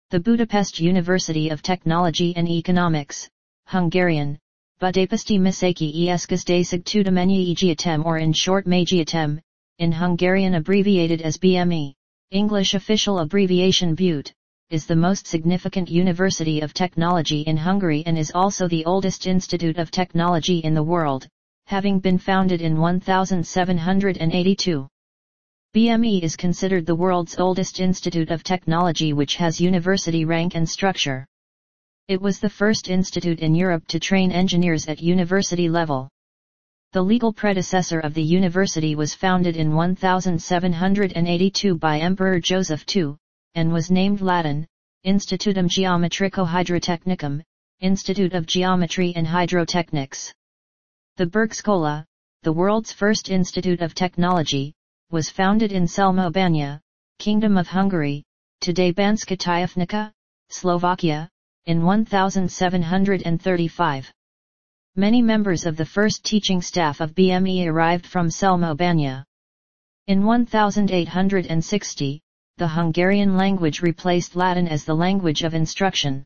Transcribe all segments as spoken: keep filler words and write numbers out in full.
The Budapest University of Technology and Economics, Hungarian, Budapesti Műszaki és Gazdaságtudományi Egyetem, or in short Magyegyetem, in Hungarian abbreviated as B M E, English official abbreviation B U T, is the most significant university of technology in Hungary and is also the oldest institute of technology in the world, having been founded in seventeen eighty-two. B M E is considered the world's oldest institute of technology, which has university rank and structure. It was the first institute in Europe to train engineers at university level. The legal predecessor of the university was founded in seventeen eighty-two by Emperor Joseph the Second, and was named Latin, Institutum Geometrico-Hydrotechnicum, Institute of Geometry and Hydrotechnics. The Bergscola, the world's first institute of technology, was founded in Selmobanya, Kingdom of Hungary, today Banska Tyafnica, Slovakia, in seventeen thirty-five. Many members of the first teaching staff of B M E arrived from Selmobanya. In eighteen sixty, the Hungarian language replaced Latin as the language of instruction.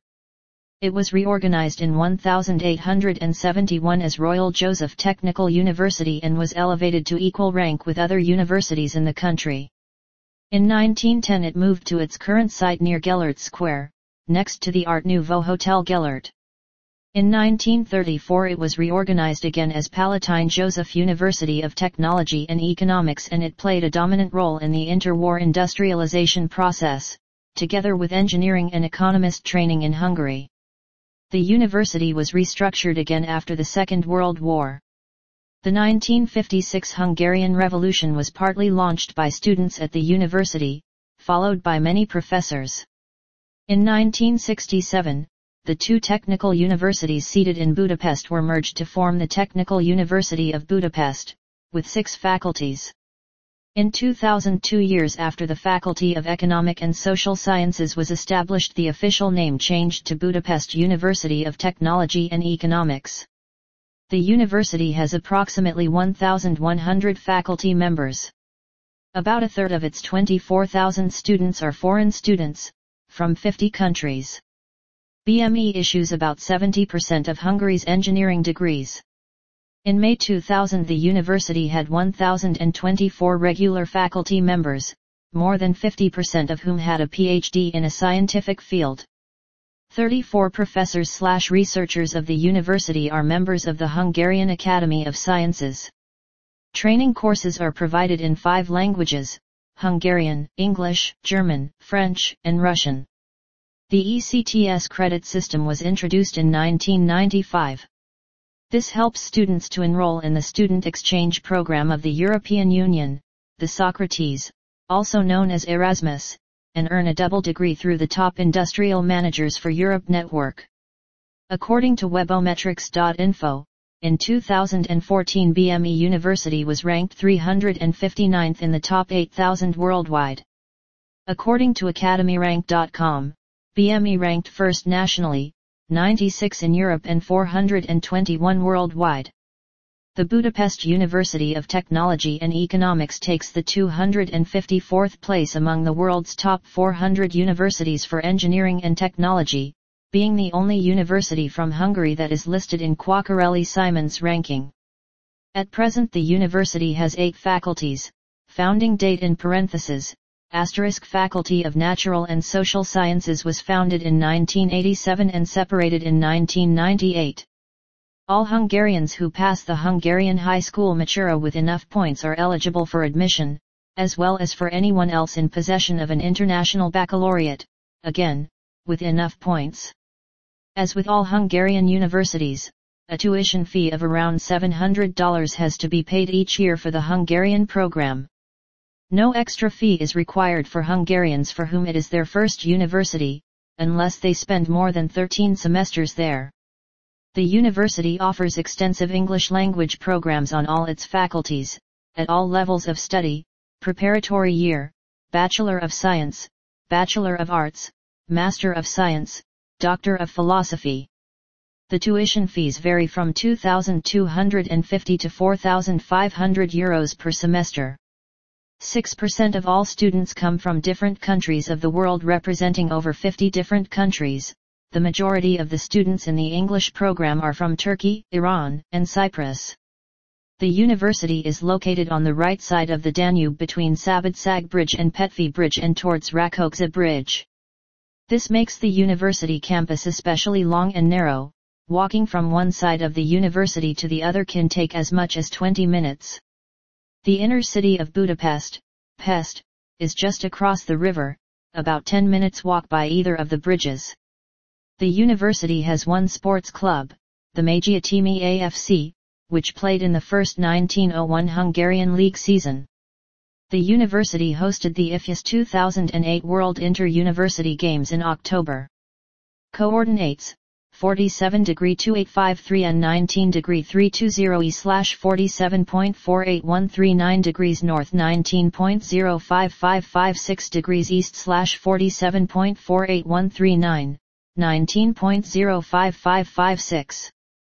It was reorganized in eighteen seventy-one as Royal Joseph Technical University and was elevated to equal rank with other universities in the country. In nineteen ten it moved to its current site near Gellert Square, next to the Art Nouveau Hotel Gellert. In nineteen thirty-four it was reorganized again as Palatine Joseph University of Technology and Economics, and it played a dominant role in the interwar industrialization process, together with engineering and economist training in Hungary. The university was restructured again after the Second World War. The nineteen fifty-six Hungarian Revolution was partly launched by students at the university, followed by many professors. In nineteen sixty-seven, the two technical universities seated in Budapest were merged to form the Technical University of Budapest, with six faculties. In two thousand, two years after the Faculty of Economic and Social Sciences was established, the official name changed to Budapest University of Technology and Economics. The university has approximately one thousand one hundred faculty members. About a third of its twenty-four thousand students are foreign students, from fifty countries. B M E issues about seventy percent of Hungary's engineering degrees. In May two thousand the university had one thousand twenty-four regular faculty members, more than fifty percent of whom had a P H D in a scientific field. thirty-four professors/researchers of the university are members of the Hungarian Academy of Sciences. Training courses are provided in five languages: Hungarian, English, German, French, and Russian. The E C T S credit system was introduced in nineteen ninety-five. This helps students to enroll in the Student Exchange Program of the European Union, the Socrates, also known as Erasmus, and earn a double degree through the Top Industrial Managers for Europe network. According to webometrics dot info, in two thousand fourteen B M E University was ranked three hundred fifty-ninth in the top eight thousand worldwide. According to academy rank dot com, B M E ranked first nationally, ninety-six in Europe and four hundred twenty-one worldwide. The Budapest University of Technology and Economics takes the two hundred fifty-fourth place among the world's top four hundred universities for engineering and technology, being the only university from Hungary that is listed in Quacquarelli-Simon's ranking. At present the university has eight faculties, founding date in parentheses, asterisk Faculty of Natural and Social Sciences was founded in nineteen eighty-seven and separated in nineteen ninety-eight. All Hungarians who pass the Hungarian high school matura with enough points are eligible for admission, as well as for anyone else in possession of an international baccalaureate, again, with enough points. As with all Hungarian universities, a tuition fee of around seven hundred dollars has to be paid each year for the Hungarian program. No extra fee is required for Hungarians for whom it is their first university, unless they spend more than thirteen semesters there. The university offers extensive English language programs on all its faculties, at all levels of study: preparatory year, Bachelor of Science, Bachelor of Arts, Master of Science, Doctor of Philosophy. The tuition fees vary from two thousand two hundred fifty to four thousand five hundred euros per semester. six percent of all students come from different countries of the world, representing over fifty different countries. The majority of the students in the English program are from Turkey, Iran, and Cyprus. The university is located on the right side of the Danube between Sabidsag Bridge and Petvi Bridge and towards Rakoksa Bridge. This makes the university campus especially long and narrow. Walking from one side of the university to the other can take as much as twenty minutes. The inner city of Budapest, Pest, is just across the river, about ten minutes walk by either of the bridges. The university has one sports club, the Magyatemi A F C, which played in the first nineteen oh one Hungarian League season. The university hosted the I F U S two thousand eight World Inter-University Games in October. Coordinates: forty-seven degree two eight five three and nineteen degree three two zero E slash forty-seven point four eight one three nine degrees north nineteen point zero five five five six degrees east slash forty-seven point four eight one three nine, nineteen point zero five five five six.